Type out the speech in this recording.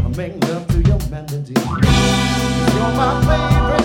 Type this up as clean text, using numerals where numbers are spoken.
I make love to your melody. You're my favorite.